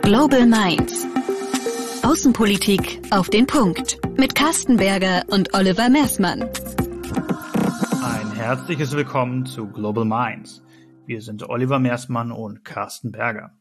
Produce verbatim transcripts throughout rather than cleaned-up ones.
Global Minds. Außenpolitik auf den Punkt. Mit Carsten Berger und Oliver Mersmann. Ein herzliches Willkommen zu Global Minds. Wir sind Oliver Mersmann und Carsten Berger.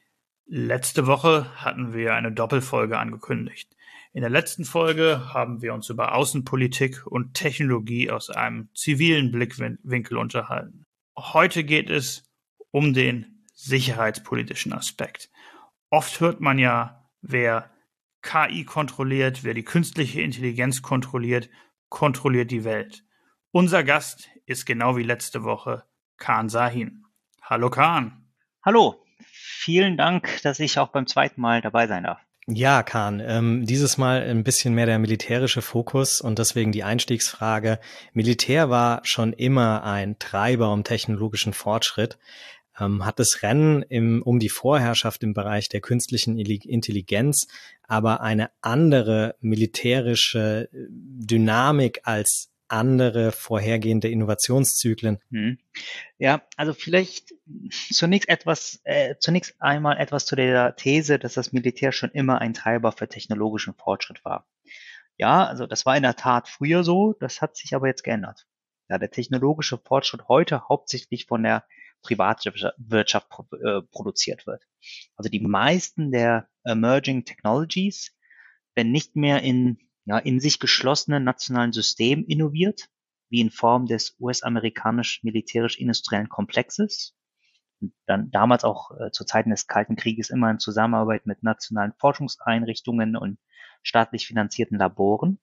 Letzte Woche hatten wir eine Doppelfolge angekündigt. In der letzten Folge haben wir uns über Außenpolitik und Technologie aus einem zivilen Blickwinkel unterhalten. Heute geht es um den sicherheitspolitischen Aspekt. Oft hört man ja, wer K I kontrolliert, wer die künstliche Intelligenz kontrolliert, kontrolliert die Welt. Unser Gast ist genau wie letzte Woche Kaan Sahin. Hallo Kaan. Hallo, vielen Dank, dass ich auch beim zweiten Mal dabei sein darf. Ja, Kaan, ähm, dieses Mal ein bisschen mehr der militärische Fokus und deswegen die Einstiegsfrage. Militär war schon immer ein Treiber um technologischen Fortschritt. Ähm, hat das Rennen im, um die Vorherrschaft im Bereich der künstlichen Intelligenz aber eine andere militärische Dynamik als andere vorhergehende Innovationszyklen? Hm. Ja, also vielleicht zunächst etwas, äh, zunächst einmal etwas zu der These, dass das Militär schon immer ein Treiber für technologischen Fortschritt war. Ja, also das war in der Tat früher so, das hat sich aber jetzt geändert. Da der technologische Fortschritt heute hauptsächlich von der Privatwirtschaft äh, produziert wird. Also die meisten der Emerging Technologies werden nicht mehr in, ja, in sich geschlossenen nationalen Systemen innoviert, wie in Form des U S-amerikanischen militärisch-industriellen Komplexes. Und dann damals auch äh, zu Zeiten des Kalten Krieges immer in Zusammenarbeit mit nationalen Forschungseinrichtungen und staatlich finanzierten Laboren,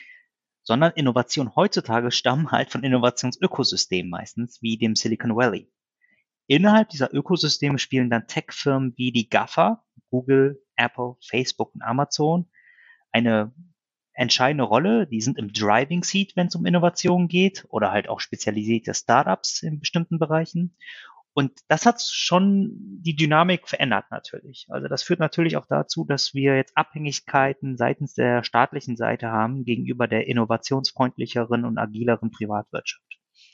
sondern Innovationen heutzutage stammen halt von Innovationsökosystemen meistens, wie dem Silicon Valley. Innerhalb dieser Ökosysteme spielen dann Tech-Firmen wie die GAFA, Google, Apple, Facebook und Amazon, eine entscheidende Rolle. Die sind im Driving Seat, wenn es um Innovationen geht, oder halt auch spezialisierte Startups in bestimmten Bereichen. Und das hat schon die Dynamik verändert natürlich. Also das führt natürlich auch dazu, dass wir jetzt Abhängigkeiten seitens der staatlichen Seite haben gegenüber der innovationsfreundlicheren und agileren Privatwirtschaft.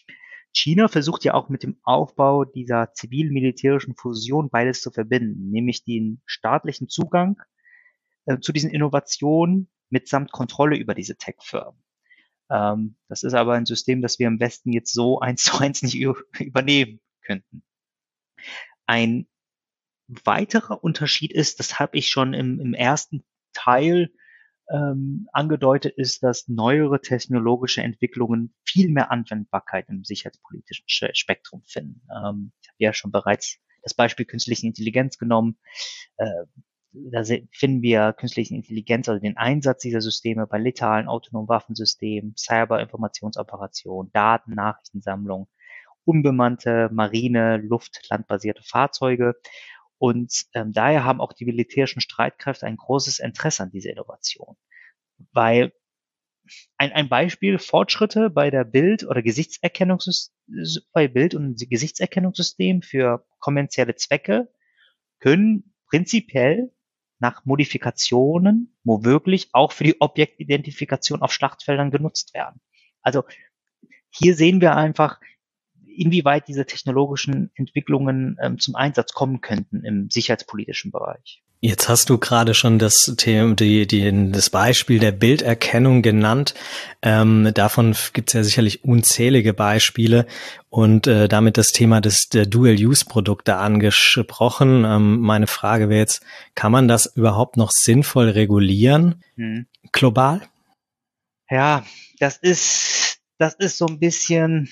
China versucht ja auch mit dem Aufbau dieser zivil-militärischen Fusion beides zu verbinden, nämlich den staatlichen Zugang äh, zu diesen Innovationen mitsamt Kontrolle über diese Tech-Firmen. Ähm, das ist aber ein System, das wir im Westen jetzt so eins zu eins nicht übernehmen könnten. Ein weiterer Unterschied ist, das habe ich schon im, im ersten Teil ähm, angedeutet, ist, dass neuere technologische Entwicklungen viel mehr Anwendbarkeit im sicherheitspolitischen Spektrum finden. Ähm, ich habe ja schon bereits das Beispiel künstliche Intelligenz genommen. Äh, da finden wir künstliche Intelligenz, also den Einsatz dieser Systeme bei letalen autonomen Waffensystemen, Cyber-Informationsoperationen, Daten, Nachrichtensammlung, unbemannte Marine, Luft-, landbasierte Fahrzeuge. Und ähm, daher haben auch die militärischen Streitkräfte ein großes Interesse an dieser Innovation. Weil ein, ein Beispiel, Fortschritte bei der Bild- oder Gesichtserkennungssystem, bei Bild- und Gesichtserkennungssystem für kommerzielle Zwecke können prinzipiell nach Modifikationen womöglich auch für die Objektidentifikation auf Schlachtfeldern genutzt werden. Also hier sehen wir einfach, inwieweit diese technologischen Entwicklungen ähm, zum Einsatz kommen könnten im sicherheitspolitischen Bereich. Jetzt hast du gerade schon das Thema, die, die, das Beispiel der Bilderkennung genannt. Ähm, davon gibt es ja sicherlich unzählige Beispiele und äh, damit das Thema des der Dual-Use-Produkte angesprochen. Ähm, meine Frage wäre jetzt, kann man das überhaupt noch sinnvoll regulieren, hm. global? Ja, das ist, das ist so ein bisschen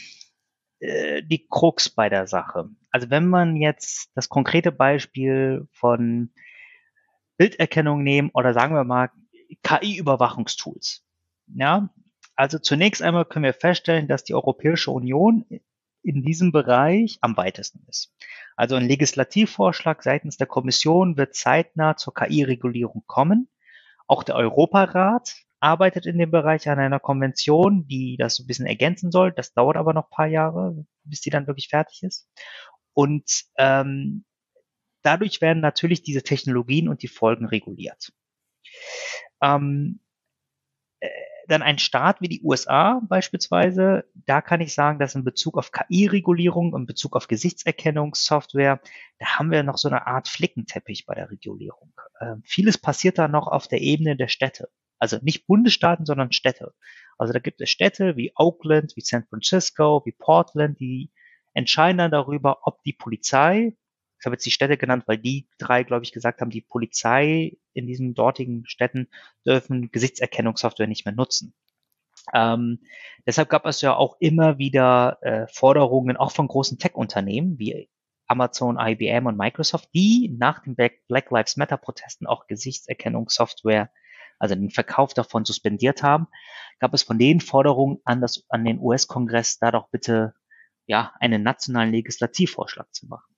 die Krux bei der Sache. Also wenn man jetzt das konkrete Beispiel von Bilderkennung nehmen oder sagen wir mal K I-Überwachungstools. Ja, also zunächst einmal können wir feststellen, dass die Europäische Union in diesem Bereich am weitesten ist. Also ein Legislativvorschlag seitens der Kommission wird zeitnah zur K I-Regulierung kommen. Auch der Europarat arbeitet in dem Bereich an einer Konvention, die das so ein bisschen ergänzen soll. Das dauert aber noch ein paar Jahre, bis die dann wirklich fertig ist. Und ähm, dadurch werden natürlich diese Technologien und die Folgen reguliert. Ähm, äh, dann ein Staat wie die U S A beispielsweise, da kann ich sagen, dass in Bezug auf K I-Regulierung, in Bezug auf Gesichtserkennungssoftware, da haben wir noch so eine Art Flickenteppich bei der Regulierung. Ähm, vieles passiert da noch auf der Ebene der Städte. Also nicht Bundesstaaten, sondern Städte. Also da gibt es Städte wie Oakland, wie San Francisco, wie Portland, die entscheiden dann darüber, ob die Polizei, ich habe jetzt die Städte genannt, weil die drei, glaube ich, gesagt haben, die Polizei in diesen dortigen Städten dürfen Gesichtserkennungssoftware nicht mehr nutzen. Ähm, deshalb gab es ja auch immer wieder äh, Forderungen, auch von großen Tech-Unternehmen wie Amazon, I B M und Microsoft, die nach den Black Lives Matter-Protesten auch Gesichtserkennungssoftware, also den Verkauf davon suspendiert haben, gab es von denen Forderungen an, das, an den U S-Kongress, da doch bitte ja einen nationalen Legislativvorschlag zu machen.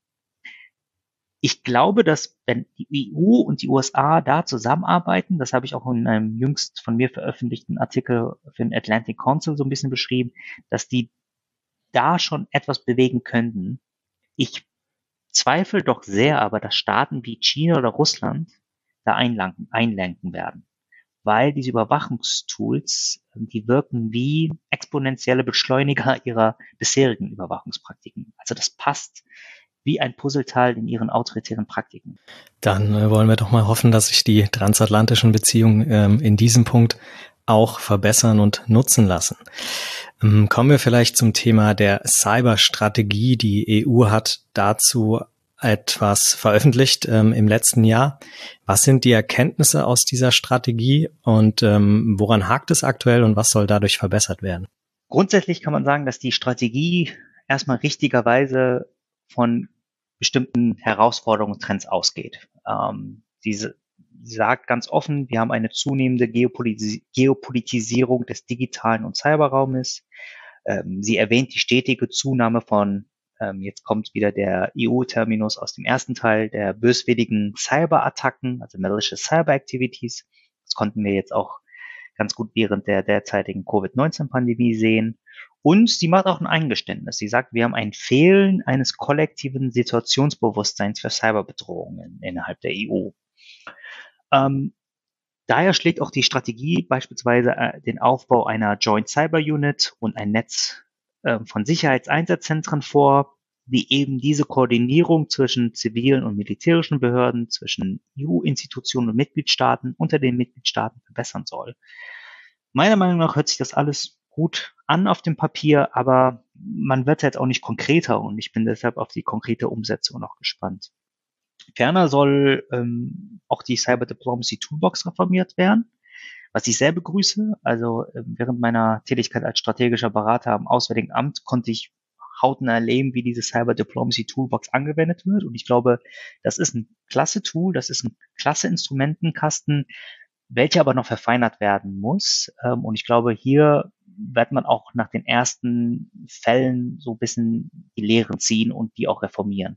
Ich glaube, dass wenn die E U und die U S A da zusammenarbeiten, das habe ich auch in einem jüngst von mir veröffentlichten Artikel für den Atlantic Council so ein bisschen beschrieben, dass die da schon etwas bewegen könnten. Ich zweifle doch sehr aber, dass Staaten wie China oder Russland da einlenken, einlenken werden, weil diese Überwachungstools, die wirken wie exponentielle Beschleuniger ihrer bisherigen Überwachungspraktiken. Also das passt wie ein Puzzleteil in ihren autoritären Praktiken. Dann äh, wollen wir doch mal hoffen, dass sich die transatlantischen Beziehungen ähm, in diesem Punkt auch verbessern und nutzen lassen. Ähm, kommen wir vielleicht zum Thema der Cyberstrategie. Die E U hat dazu etwas veröffentlicht ähm, im letzten Jahr. Was sind die Erkenntnisse aus dieser Strategie und ähm, woran hakt es aktuell und was soll dadurch verbessert werden? Grundsätzlich kann man sagen, dass die Strategie erstmal richtigerweise von bestimmten Herausforderungen und Trends ausgeht. Ähm, diese sie sagt ganz offen, wir haben eine zunehmende Geopolitis- Geopolitisierung des digitalen und Cyberraumes. Ähm, sie erwähnt die stetige Zunahme von, ähm, jetzt kommt wieder der E U-Terminus aus dem ersten Teil, der böswilligen Cyberattacken, also malicious Cyber Activities. Das konnten wir jetzt auch ganz gut während der derzeitigen Covid neunzehn Pandemie sehen. Und sie macht auch ein Eingeständnis. Sie sagt, wir haben ein Fehlen eines kollektiven Situationsbewusstseins für Cyberbedrohungen innerhalb der E U. Ähm, daher schlägt auch die Strategie beispielsweise äh, den Aufbau einer Joint Cyber Unit und ein Netz äh, von Sicherheitseinsatzzentren vor, die eben diese Koordinierung zwischen zivilen und militärischen Behörden, zwischen E U-Institutionen und Mitgliedstaaten unter den Mitgliedstaaten verbessern soll. Meiner Meinung nach hört sich das alles gut an auf dem Papier, aber man wird jetzt auch nicht konkreter und ich bin deshalb auf die konkrete Umsetzung noch gespannt. Ferner soll ähm, auch die Cyber Diplomacy Toolbox reformiert werden, was ich sehr begrüße. Also äh, während meiner Tätigkeit als strategischer Berater am Auswärtigen Amt konnte ich hautnah erleben, wie diese Cyber Diplomacy Toolbox angewendet wird. Und ich glaube, das ist ein klasse Tool, das ist ein klasse Instrumentenkasten, welcher aber noch verfeinert werden muss. Ähm, und ich glaube, hier wird man auch nach den ersten Fällen so ein bisschen die Lehren ziehen und die auch reformieren.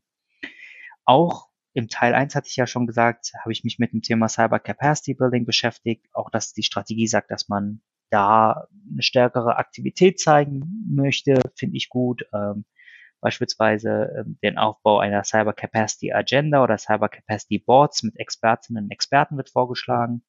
Auch im Teil eins hatte ich ja schon gesagt, habe ich mich mit dem Thema Cyber Capacity Building beschäftigt. Auch dass die Strategie sagt, dass man da eine stärkere Aktivität zeigen möchte, finde ich gut. Ähm, beispielsweise ähm, den Aufbau einer Cyber Capacity Agenda oder Cyber Capacity Boards mit Expertinnen und Experten wird vorgeschlagen.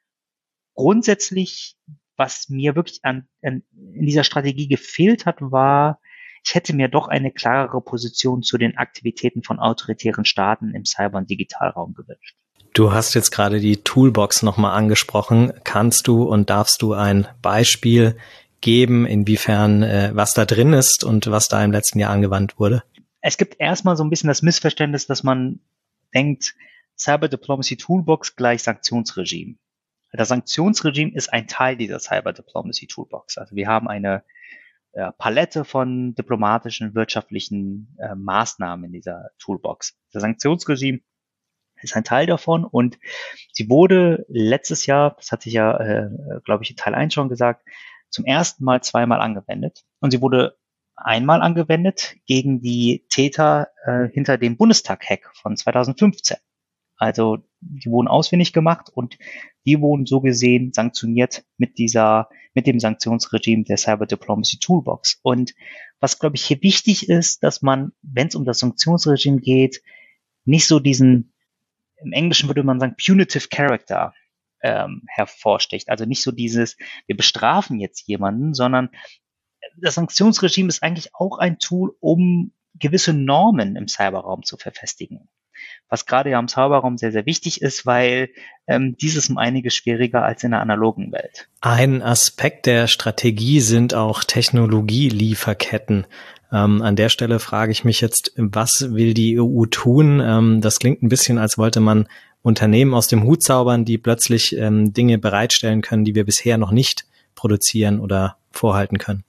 Grundsätzlich, was mir wirklich an, an in dieser Strategie gefehlt hat, war, ich hätte mir doch eine klarere Position zu den Aktivitäten von autoritären Staaten im Cyber- und Digitalraum gewünscht. Du hast jetzt gerade die Toolbox nochmal angesprochen. Kannst du und darfst du ein Beispiel geben, inwiefern äh, was da drin ist und was da im letzten Jahr angewandt wurde? Es gibt erstmal so ein bisschen das Missverständnis, dass man denkt, Cyber Diplomacy Toolbox gleich Sanktionsregime. Das Sanktionsregime ist ein Teil dieser Cyber Diplomacy Toolbox. Also wir haben eine äh, Palette von diplomatischen, wirtschaftlichen äh, Maßnahmen in dieser Toolbox. Das Sanktionsregime ist ein Teil davon und sie wurde letztes Jahr, das hatte ich ja, äh, glaube ich, in Teil eins schon gesagt, zum ersten Mal zweimal angewendet. Und sie wurde einmal angewendet gegen die Täter äh, hinter dem Bundestag-Hack von zweitausendfünfzehn. Also die wurden ausfindig gemacht und die wurden so gesehen sanktioniert mit dieser, mit dem Sanktionsregime der Cyber Diplomacy Toolbox. Und was, glaube ich, hier wichtig ist, dass man, wenn es um das Sanktionsregime geht, nicht so diesen, im Englischen würde man sagen, punitive Character ähm, hervorsticht. Also nicht so dieses, wir bestrafen jetzt jemanden, sondern das Sanktionsregime ist eigentlich auch ein Tool, um gewisse Normen im Cyberraum zu verfestigen. Was gerade ja im Cyberraum sehr, sehr wichtig ist, weil ähm, dieses um einiges schwieriger als in der analogen Welt. Ein Aspekt der Strategie sind auch Technologielieferketten. Ähm, an der Stelle frage ich mich jetzt, was will die E U tun? Ähm, das klingt ein bisschen, als wollte man Unternehmen aus dem Hut zaubern, die plötzlich ähm, Dinge bereitstellen können, die wir bisher noch nicht produzieren oder vorhalten können.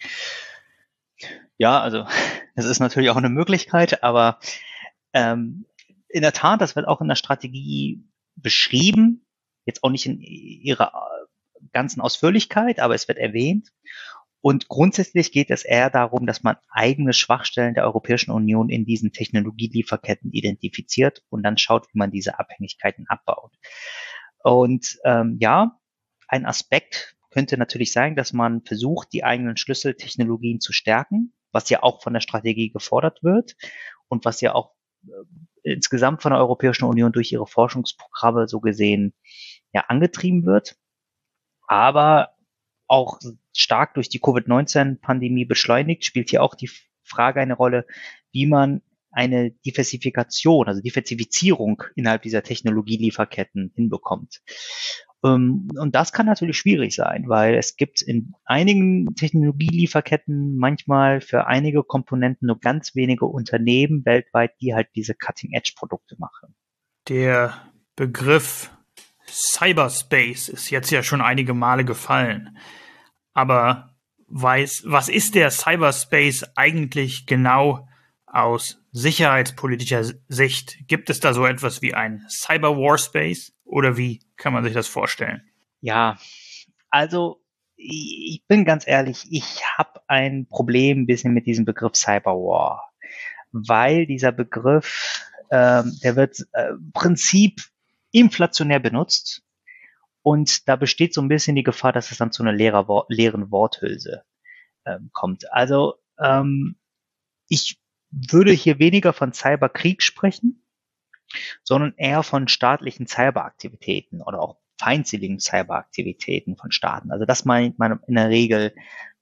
Ja, also es ist natürlich auch eine Möglichkeit, aber ähm, in der Tat, das wird auch in der Strategie beschrieben, jetzt auch nicht in ihrer ganzen Ausführlichkeit, aber es wird erwähnt. Und grundsätzlich geht es eher darum, dass man eigene Schwachstellen der Europäischen Union in diesen Technologielieferketten identifiziert und dann schaut, wie man diese Abhängigkeiten abbaut. Und ähm, ja, ein Aspekt könnte natürlich sein, dass man versucht, die eigenen Schlüsseltechnologien zu stärken, was ja auch von der Strategie gefordert wird und was ja auch äh, insgesamt von der Europäischen Union durch ihre Forschungsprogramme so gesehen ja angetrieben wird. Aber auch stark durch die Covid neunzehn Pandemie beschleunigt, spielt hier auch die Frage eine Rolle, wie man eine Diversifikation, also Diversifizierung innerhalb dieser Technologielieferketten hinbekommt. Und das kann natürlich schwierig sein, weil es gibt in einigen Technologielieferketten manchmal für einige Komponenten nur ganz wenige Unternehmen weltweit, die halt diese Cutting-Edge-Produkte machen. Der Begriff Cyberspace ist jetzt ja schon einige Male gefallen. Aber weiß, was ist der Cyberspace eigentlich genau aus sicherheitspolitischer Sicht? Gibt es da so etwas wie ein Cyberwarspace oder wie kann man sich das vorstellen? Ja, also ich bin ganz ehrlich, ich habe ein Problem ein bisschen mit diesem Begriff Cyberwar, weil dieser Begriff, ähm, der wird äh, im Prinzip inflationär benutzt. Und da besteht so ein bisschen die Gefahr, dass es dann zu einer leeren, leeren Worthülse ähm, kommt. Also ähm, ich würde hier weniger von Cyberkrieg sprechen, sondern eher von staatlichen Cyberaktivitäten oder auch feindseligen Cyberaktivitäten von Staaten. Also das meint man in der Regel,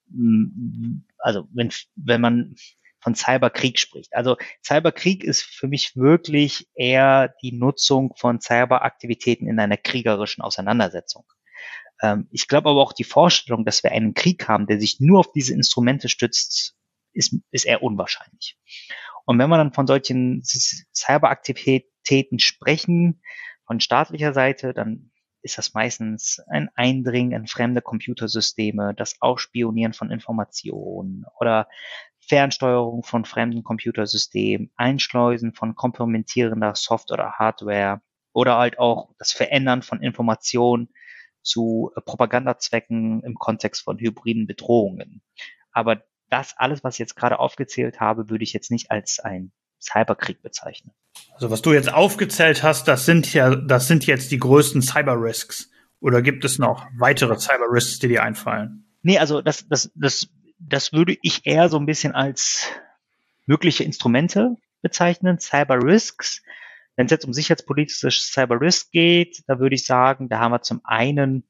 also wenn, wenn man von Cyberkrieg spricht. Also Cyberkrieg ist für mich wirklich eher die Nutzung von Cyberaktivitäten in einer kriegerischen Auseinandersetzung. Ähm, ich glaube aber auch die Vorstellung, dass wir einen Krieg haben, der sich nur auf diese Instrumente stützt, ist, ist eher unwahrscheinlich. Und wenn wir dann von solchen Cyberaktivitäten sprechen, von staatlicher Seite, dann ist das meistens ein Eindringen in fremde Computersysteme, das Ausspionieren von Informationen oder Fernsteuerung von fremden Computersystemen, Einschleusen von kompromittierender Software oder Hardware oder halt auch das Verändern von Informationen zu Propagandazwecken im Kontext von hybriden Bedrohungen. Aber das alles, was ich jetzt gerade aufgezählt habe, würde ich jetzt nicht als ein Cyberkrieg bezeichnen. Also was du jetzt aufgezählt hast, das sind ja, das sind jetzt die größten Cyber-Risks. Oder gibt es noch weitere Cyber-Risks, die dir einfallen? Nee, also das, das, das, das würde ich eher so ein bisschen als mögliche Instrumente bezeichnen, Cyber-Risks. Wenn es jetzt um sicherheitspolitische Cyber-Risk geht, da würde ich sagen, da haben wir zum einen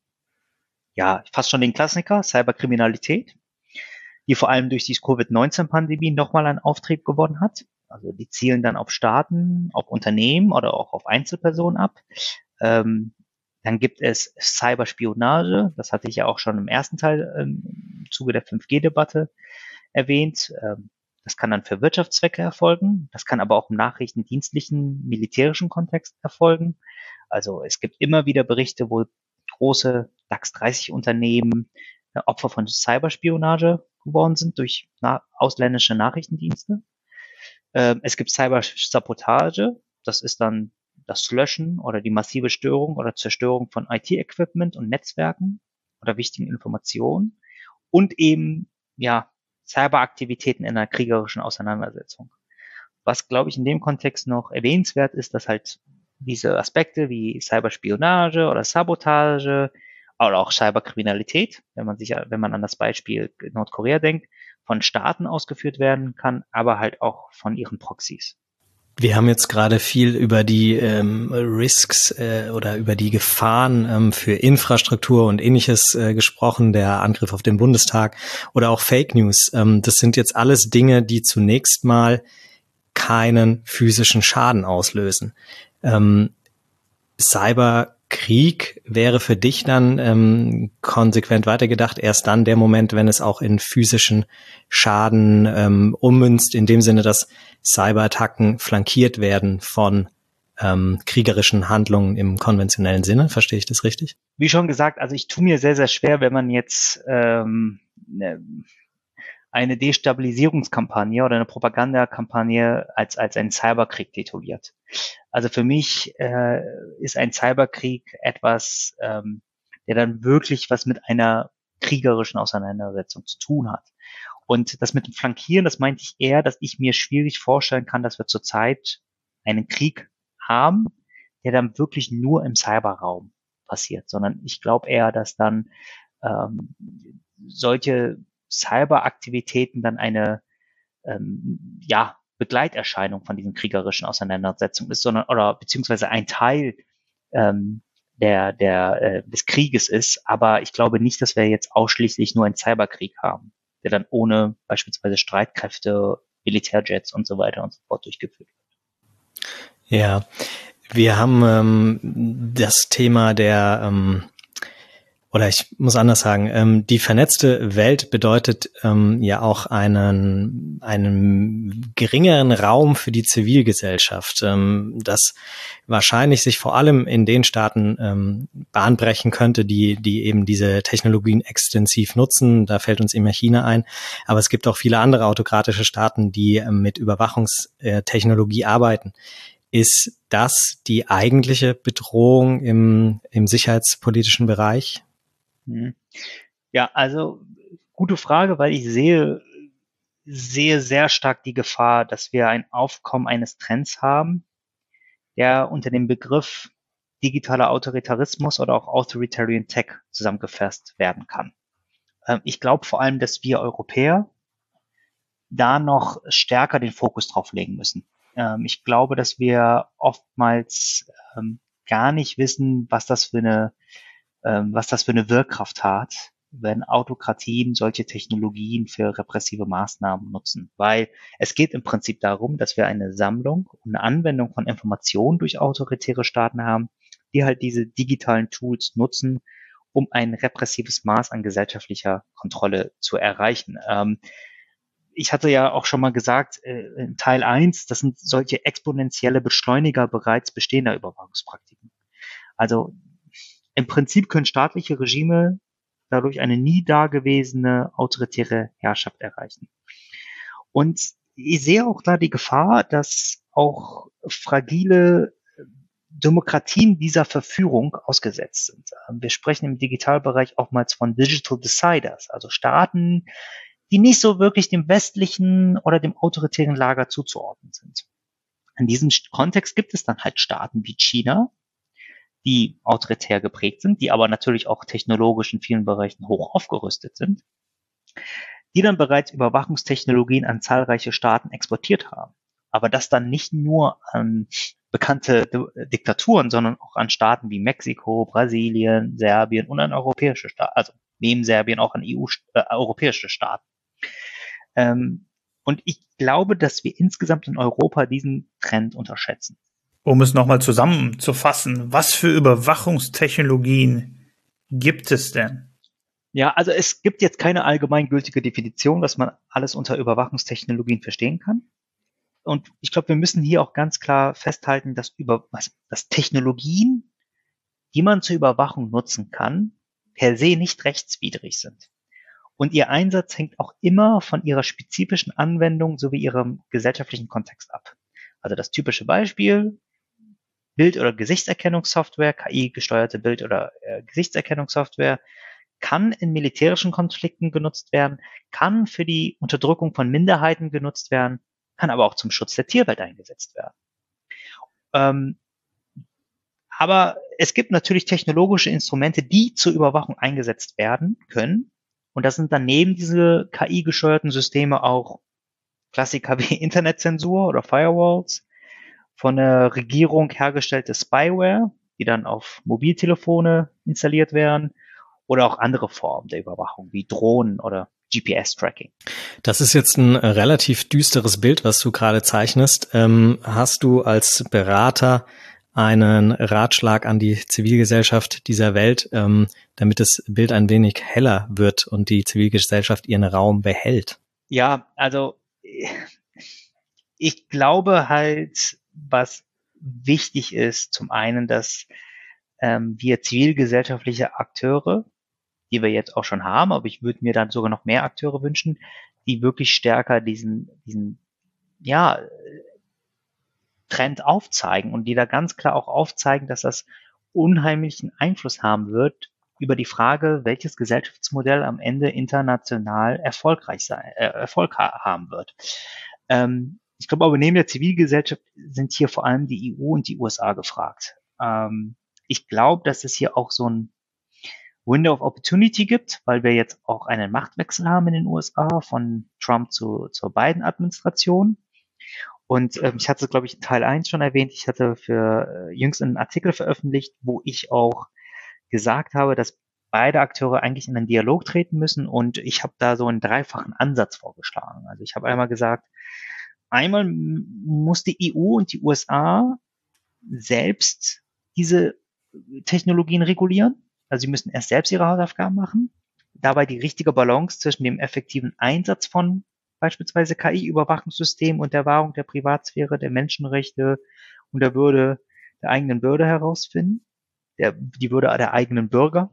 ja fast schon den Klassiker, Cyberkriminalität, die vor allem durch die Covid neunzehn Pandemie nochmal einen Auftrieb gewonnen hat. Also die zielen dann auf Staaten, auf Unternehmen oder auch auf Einzelpersonen ab. Ähm, dann gibt es Cyberspionage, das hatte ich ja auch schon im ersten Teil ähm, im Zuge der fünf G Debatte erwähnt. Ähm, das kann dann für Wirtschaftszwecke erfolgen, das kann aber auch im nachrichtendienstlichen, militärischen Kontext erfolgen. Also es gibt immer wieder Berichte, wo große DAX dreißig Unternehmen äh, Opfer von Cyberspionage geworden sind durch na- ausländische Nachrichtendienste. Ähm, es gibt Cybersabotage, das ist dann das Löschen oder die massive Störung oder Zerstörung von I T-Equipment und Netzwerken oder wichtigen Informationen und eben ja Cyberaktivitäten in einer kriegerischen Auseinandersetzung. Was, glaube ich, in dem Kontext noch erwähnenswert ist, dass halt diese Aspekte wie Cyberspionage oder Sabotage oder auch Cyberkriminalität, wenn man sich, wenn man an das Beispiel Nordkorea denkt, von Staaten ausgeführt werden kann, aber halt auch von ihren Proxys. Wir haben jetzt gerade viel über die ähm, Risks äh, oder über die Gefahren ähm, für Infrastruktur und Ähnliches äh, gesprochen, der Angriff auf den Bundestag oder auch Fake News. Ähm, das sind jetzt alles Dinge, die zunächst mal keinen physischen Schaden auslösen. Ähm, Cyberkrieg wäre für dich dann ähm, konsequent weitergedacht erst dann der Moment, wenn es auch in physischen Schaden ähm, ummünzt, in dem Sinne, dass Cyberattacken flankiert werden von ähm, kriegerischen Handlungen im konventionellen Sinne. Verstehe ich das richtig? Wie schon gesagt, also ich tue mir sehr, sehr schwer, wenn man jetzt ähm, ne, eine Destabilisierungskampagne oder eine Propagandakampagne als als einen Cyberkrieg tituliert. Also für mich äh, ist ein Cyberkrieg etwas, ähm, der dann wirklich was mit einer kriegerischen Auseinandersetzung zu tun hat. Und das mit dem Flankieren, das meinte ich eher, dass ich mir schwierig vorstellen kann, dass wir zurzeit einen Krieg haben, der dann wirklich nur im Cyberraum passiert, sondern ich glaube eher, dass dann ähm, solche Cyberaktivitäten dann eine ähm, ja Begleiterscheinung von diesen kriegerischen Auseinandersetzungen ist, sondern oder beziehungsweise ein Teil ähm, der der äh, des Krieges ist. Aber ich glaube nicht, dass wir jetzt ausschließlich nur einen Cyberkrieg haben, der dann ohne beispielsweise Streitkräfte, Militärjets und so weiter und so fort durchgeführt wird. Ja, wir haben ähm, das Thema der ähm, Oder ich muss anders sagen, ähm, die vernetzte Welt bedeutet ähm, ja auch einen einen geringeren Raum für die Zivilgesellschaft, ähm, das wahrscheinlich sich vor allem in den Staaten ähm, bahnbrechen könnte, die die eben diese Technologien extensiv nutzen. Da fällt uns immer China ein, aber es gibt auch viele andere autokratische Staaten, die ähm, mit Überwachungstechnologie arbeiten. Ist das die eigentliche Bedrohung im im sicherheitspolitischen Bereich? Ja, also gute Frage, weil ich sehe, sehe sehr stark die Gefahr, dass wir ein Aufkommen eines Trends haben, der unter dem Begriff digitaler Autoritarismus oder auch Authoritarian Tech zusammengefasst werden kann. Ähm, ich glaube vor allem, dass wir Europäer da noch stärker den Fokus drauf legen müssen. Ähm, ich glaube, dass wir oftmals ähm, gar nicht wissen, was das für eine was das für eine Wirkkraft hat, wenn Autokratien solche Technologien für repressive Maßnahmen nutzen. Weil es geht im Prinzip darum, dass wir eine Sammlung und eine Anwendung von Informationen durch autoritäre Staaten haben, die halt diese digitalen Tools nutzen, um ein repressives Maß an gesellschaftlicher Kontrolle zu erreichen. Ähm, ich hatte ja auch schon mal gesagt, äh, in Teil eins, das sind solche exponentielle Beschleuniger bereits bestehender Überwachungspraktiken. Also im Prinzip können staatliche Regime dadurch eine nie dagewesene autoritäre Herrschaft erreichen. Und ich sehe auch da die Gefahr, dass auch fragile Demokratien dieser Verführung ausgesetzt sind. Wir sprechen im Digitalbereich oftmals von Digital Deciders, also Staaten, die nicht so wirklich dem westlichen oder dem autoritären Lager zuzuordnen sind. In diesem Kontext gibt es dann halt Staaten wie China, die autoritär geprägt sind, die aber natürlich auch technologisch in vielen Bereichen hoch aufgerüstet sind, die dann bereits Überwachungstechnologien an zahlreiche Staaten exportiert haben. Aber das dann nicht nur an bekannte Diktaturen, sondern auch an Staaten wie Mexiko, Brasilien, Serbien und an europäische Staaten, also neben Serbien auch an E U, äh, europäische Staaten. Ähm, und ich glaube, dass wir insgesamt in Europa diesen Trend unterschätzen. Um es nochmal zusammenzufassen, was für Überwachungstechnologien gibt es denn? Ja, also es gibt jetzt keine allgemeingültige Definition, was man alles unter Überwachungstechnologien verstehen kann. Und ich glaube, wir müssen hier auch ganz klar festhalten, dass, über, was, dass Technologien, die man zur Überwachung nutzen kann, per se nicht rechtswidrig sind. Und ihr Einsatz hängt auch immer von ihrer spezifischen Anwendung sowie ihrem gesellschaftlichen Kontext ab. Also das typische Beispiel, Bild- oder Gesichtserkennungssoftware, K I-gesteuerte Bild- oder äh, Gesichtserkennungssoftware, kann in militärischen Konflikten genutzt werden, kann für die Unterdrückung von Minderheiten genutzt werden, kann aber auch zum Schutz der Tierwelt eingesetzt werden. Ähm, aber es gibt natürlich technologische Instrumente, die zur Überwachung eingesetzt werden können. Und das sind dann neben diese K I-gesteuerten Systeme auch Klassiker wie Internetzensur oder Firewalls, von der Regierung hergestellte Spyware, die dann auf Mobiltelefone installiert werden, oder auch andere Formen der Überwachung, wie Drohnen oder G P S-Tracking. Das ist jetzt ein relativ düsteres Bild, was du gerade zeichnest. Ähm, hast du als Berater einen Ratschlag an die Zivilgesellschaft dieser Welt, ähm, damit das Bild ein wenig heller wird und die Zivilgesellschaft ihren Raum behält? Ja, also ich glaube halt, was wichtig ist, zum einen, dass ähm, wir zivilgesellschaftliche Akteure, die wir jetzt auch schon haben, aber ich würde mir dann sogar noch mehr Akteure wünschen, die wirklich stärker diesen, diesen, ja, Trend aufzeigen und die da ganz klar auch aufzeigen, dass das unheimlichen Einfluss haben wird über die Frage, welches Gesellschaftsmodell am Ende international erfolgreich sein, äh, Erfolg ha- haben wird. Ähm, ich glaube aber neben der Zivilgesellschaft sind hier vor allem die E U und die U S A gefragt. Ähm, ich glaube, dass es hier auch so ein Window of Opportunity gibt, weil wir jetzt auch einen Machtwechsel haben in den U S A von Trump zu, zur Biden-Administration. Und ähm, ich hatte es, glaube ich, in Teil eins schon erwähnt, ich hatte für äh, jüngst einen Artikel veröffentlicht, wo ich auch gesagt habe, dass beide Akteure eigentlich in einen Dialog treten müssen und ich habe da so einen dreifachen Ansatz vorgeschlagen. Also ich habe einmal gesagt, einmal muss die E U und die U S A selbst diese Technologien regulieren. Also sie müssen erst selbst ihre Hausaufgaben machen, dabei die richtige Balance zwischen dem effektiven Einsatz von beispielsweise K I-Überwachungssystemen und der Wahrung der Privatsphäre, der Menschenrechte und der Würde, der eigenen Würde herausfinden, der, die Würde der eigenen Bürger.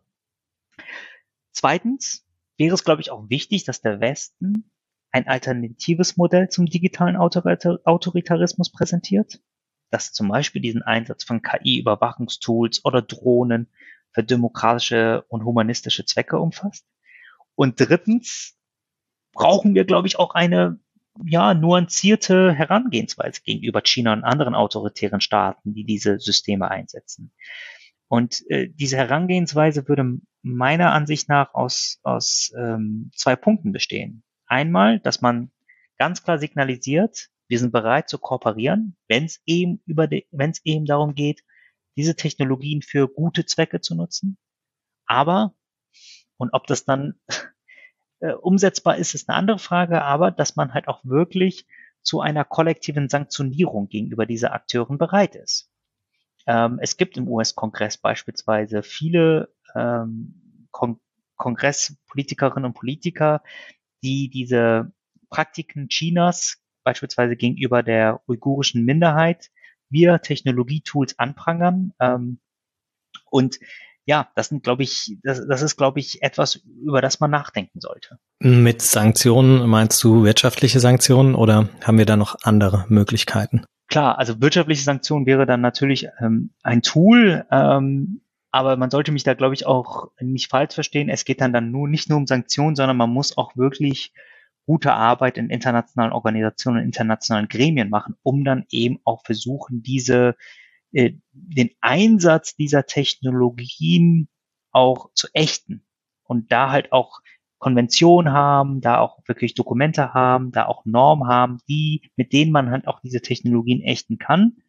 Zweitens wäre es, glaube ich, auch wichtig, dass der Westen ein alternatives Modell zum digitalen Autoritarismus präsentiert, das zum Beispiel diesen Einsatz von K I-Überwachungstools oder Drohnen für demokratische und humanistische Zwecke umfasst. Und drittens brauchen wir, glaube ich, auch eine ja nuancierte Herangehensweise gegenüber China und anderen autoritären Staaten, die diese Systeme einsetzen. Und äh, diese Herangehensweise würde meiner Ansicht nach aus, aus ähm, zwei Punkten bestehen. Einmal, dass man ganz klar signalisiert, wir sind bereit zu kooperieren, wenn es eben über die, wenn es eben darum geht, diese Technologien für gute Zwecke zu nutzen. Aber, und ob das dann äh, umsetzbar ist, ist eine andere Frage, aber dass man halt auch wirklich zu einer kollektiven Sanktionierung gegenüber dieser Akteuren bereit ist. Ähm, es gibt im U S-Kongress beispielsweise viele ähm, Kon- Kongresspolitikerinnen und Politiker, die diese Praktiken Chinas beispielsweise gegenüber der uigurischen Minderheit via Technologietools anprangern. Ähm, und ja, das sind, glaube ich, das, das ist, glaube ich, etwas, über das man nachdenken sollte. Mit Sanktionen meinst du wirtschaftliche Sanktionen oder haben wir da noch andere Möglichkeiten? Klar, also wirtschaftliche Sanktionen wäre dann natürlich ähm, ein Tool, ähm, aber man sollte mich da, glaube ich, auch nicht falsch verstehen. Es geht dann, dann nur nicht nur um Sanktionen, sondern man muss auch wirklich gute Arbeit in internationalen Organisationen, in internationalen Gremien machen, um dann eben auch versuchen, diese äh, den Einsatz dieser Technologien auch zu ächten und da halt auch Konventionen haben, da auch wirklich Dokumente haben, da auch Normen haben, die, mit denen man halt auch diese Technologien ächten kann.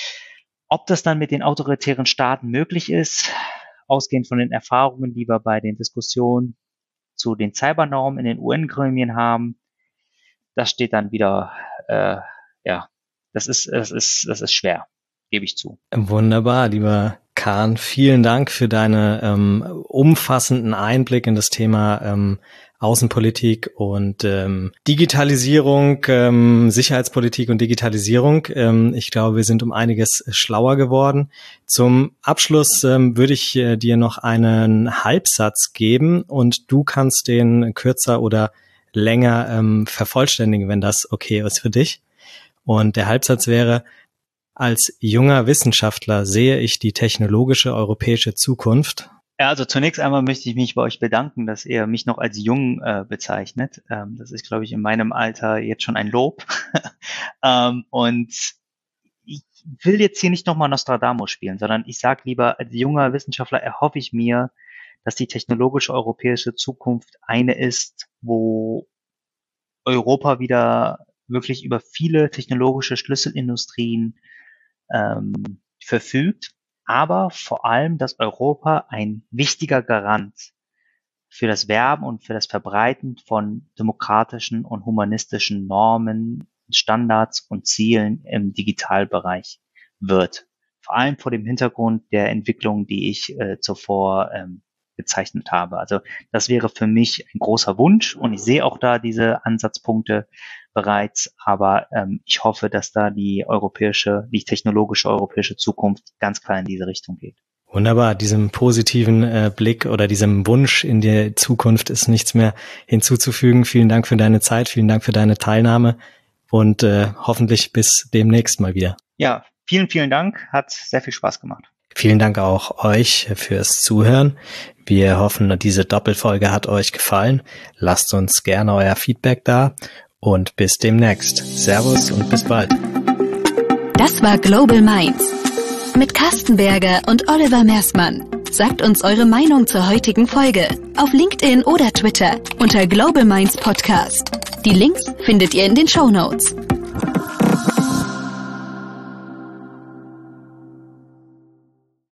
Ob das dann mit den autoritären Staaten möglich ist, ausgehend von den Erfahrungen, die wir bei den Diskussionen zu den Cybernormen in den U N-Gremien haben, das steht dann wieder, äh, ja, das ist, das ist, das ist schwer, gebe ich zu. Wunderbar, lieber Kahn, vielen Dank für deine ähm, umfassenden Einblick in das Thema ähm, Außenpolitik und ähm, Digitalisierung, ähm, Sicherheitspolitik und Digitalisierung. Ähm, ich glaube, wir sind um einiges schlauer geworden. Zum Abschluss ähm, würde ich äh, dir noch einen Halbsatz geben und du kannst den kürzer oder länger ähm, vervollständigen, wenn das okay ist für dich. Und der Halbsatz wäre: Als junger Wissenschaftler sehe ich die technologische europäische Zukunft. Ja, also zunächst einmal möchte ich mich bei euch bedanken, dass ihr mich noch als jung äh, bezeichnet. Ähm, das ist, glaube ich, in meinem Alter jetzt schon ein Lob. ähm, und ich will jetzt hier nicht nochmal Nostradamus spielen, sondern ich sage lieber, als junger Wissenschaftler erhoffe ich mir, dass die technologische europäische Zukunft eine ist, wo Europa wieder wirklich über viele technologische Schlüsselindustrien ähm, verfügt, aber vor allem, dass Europa ein wichtiger Garant für das Werben und für das Verbreiten von demokratischen und humanistischen Normen, Standards und Zielen im Digitalbereich wird. Vor allem vor dem Hintergrund der Entwicklung, die ich äh, zuvor ähm, gezeichnet habe. Also das wäre für mich ein großer Wunsch und ich sehe auch da diese Ansatzpunkte bereits, aber ähm, ich hoffe, dass da die europäische, die technologische europäische Zukunft ganz klar in diese Richtung geht. Wunderbar, diesem positiven äh, Blick oder diesem Wunsch in die Zukunft ist nichts mehr hinzuzufügen. Vielen Dank für deine Zeit, vielen Dank für deine Teilnahme und äh, hoffentlich bis demnächst mal wieder. Ja, vielen, vielen Dank, hat sehr viel Spaß gemacht. Vielen Dank auch euch fürs Zuhören. Wir hoffen, diese Doppelfolge hat euch gefallen. Lasst uns gerne euer Feedback da und bis demnächst. Servus und bis bald. Das war Global Minds mit Carsten Berger und Oliver Mersmann. Sagt uns eure Meinung zur heutigen Folge auf LinkedIn oder Twitter unter Global Minds Podcast. Die Links findet ihr in den Shownotes.